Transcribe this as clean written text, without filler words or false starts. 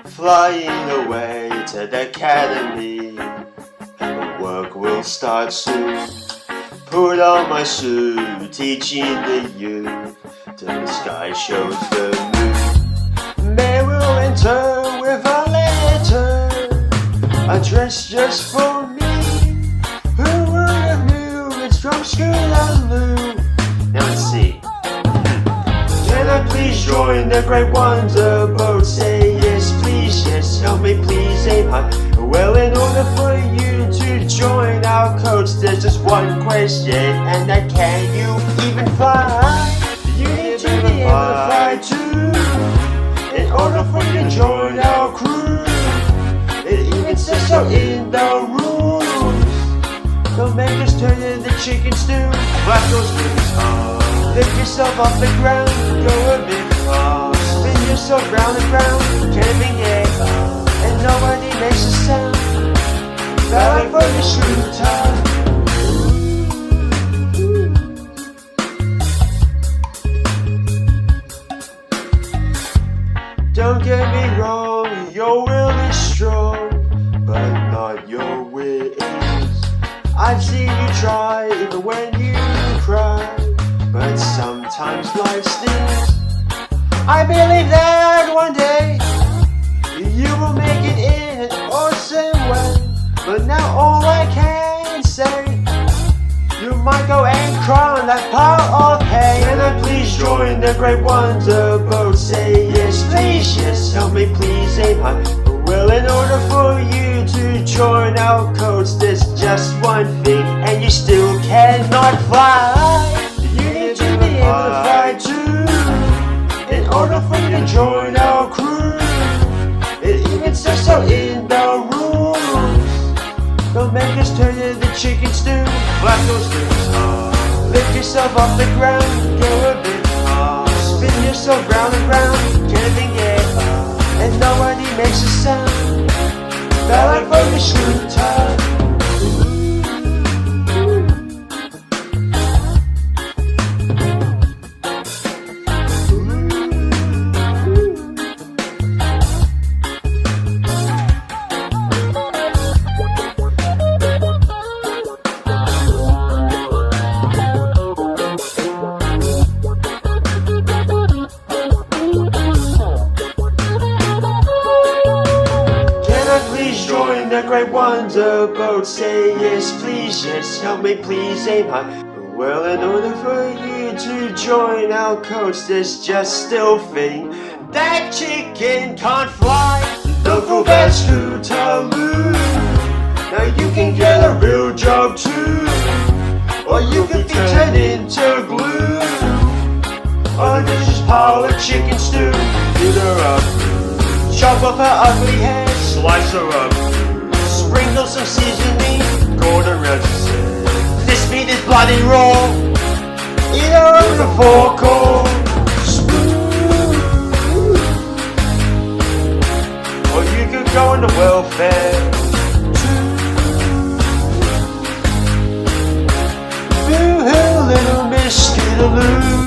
flying away to the academy. Work will start soon. Put on my suit, teaching the youth till the sky shows the moon. May will enter with a letter addressed just for me. Who would have knew it's from Scootaloo? Now let's see. Can I please join the great wonder boat? Say yes, please, yes, help me please aim high. Well, in order for you to join our coach, there's just one question, and that can you even fly? You need to be able to fly too, in order for you to join our crew. It even says so in the rules. Don't make us turn into chicken stew. Flap those wings up, lift yourself off the ground, go a bit far, spin yourself round and round, camping air, and nobody makes a sound. Ballet for the shooter. Don't get me wrong, your will is strong, but not your wit. I've seen you try even when you cry, but sometimes life stings. I believe that one day you will make it in an awesome way, but now all I can say, you might go and cry on that pile of hay. Can I please join the great wonder boat? Say yes, please, yes, help me please aim high. Well, in order for you to join our coach, there's just one thing, and you still cannot fly. You need to be able to fly too, in order for you to join our crew. It even says so in the rules. Don't make us turn into chicken stew. Flap those wings up, lift yourself off the ground, go a bit far, spin yourself round and round, camping air, and nobody makes a sound. Ballet for the shooter. Join the great wonder boat. Say yes, please, yes, help me please aim high. Well, in order for you to join our coach, there's just still thing that chicken can't fly. Don't feel bad, Scootaloo. Now you can get a real job too, or you can be turned into glue, or just pile of chicken stew. Beat her up, chop off her ugly head, slice her up, sprinkle some seasoning, golden reticent. This meat is bloody raw, eat her with a fork or spoon. Or you could go into welfare too. Boo-hoo, little Miss Scootaloo.